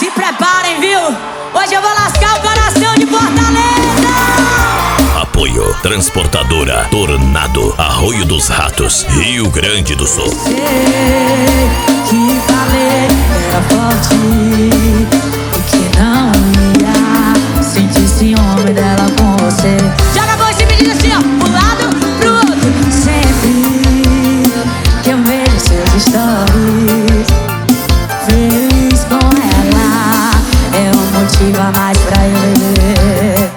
Se preparem, viu? Hoje eu vou lascar o coração de Fortaleza. Apoio Transportadora Tornado, Arroio dos Ratos, Rio Grande do Sul. Sei que falei era forte e que não ia sentir ciúme dela com você. Joga a voz e me diz assim, ó, pro lado, pro outro. Sempre que eu vejo seus stories, feliz com ela, é um motivo a mais pra eu beber.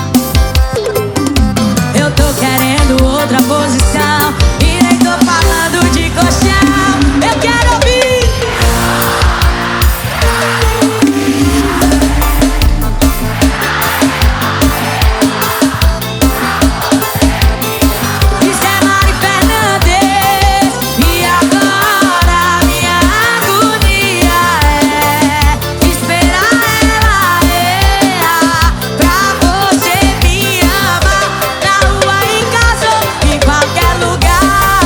Eu tô querendo outra posição e nem tô falando de colchão. Eu quero ouvir. Isso é Mari Fernandes. E agora minha agonia é esperar ela pra você me amar. Na rua, em casa, em qualquer lugar.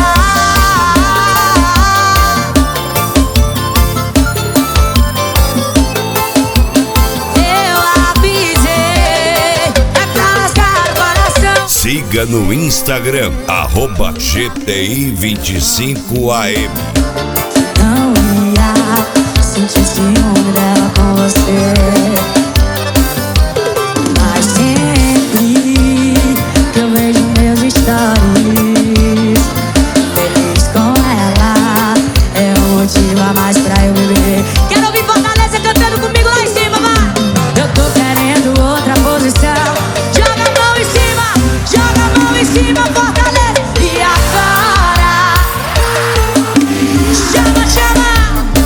Eu avisei, é pra lascar o coração. Siga no Instagram, @GTI25AM. Não ia sentir ciúme dela com você, mas sempre que eu vejo meus stories, feliz com ela, é um motivo a mais pra eu beber. Quero ouvir Fortaleza cantando comigo lá em cima, vai! Eu tô querendo outra posição. Joga a mão em cima, joga a mão em cima, Fortaleza. E agora, chama, chama.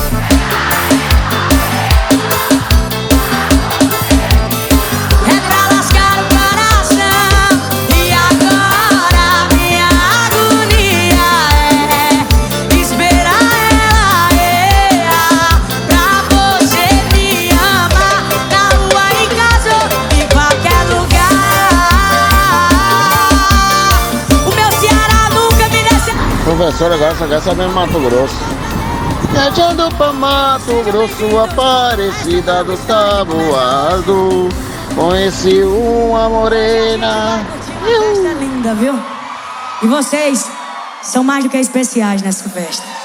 É pra lascar o coração. E agora minha agonia é esperar ela pra você me amar. Na rua, em casa, em qualquer lugar. O meu Ceará nunca me desceu. Professor, agora só quer saber Mato Grosso. Viajando pra Mato Grosso, Aparecida do Taboado, conheci uma morena. Festa linda, viu? E vocês são mais do que especiais nessa festa.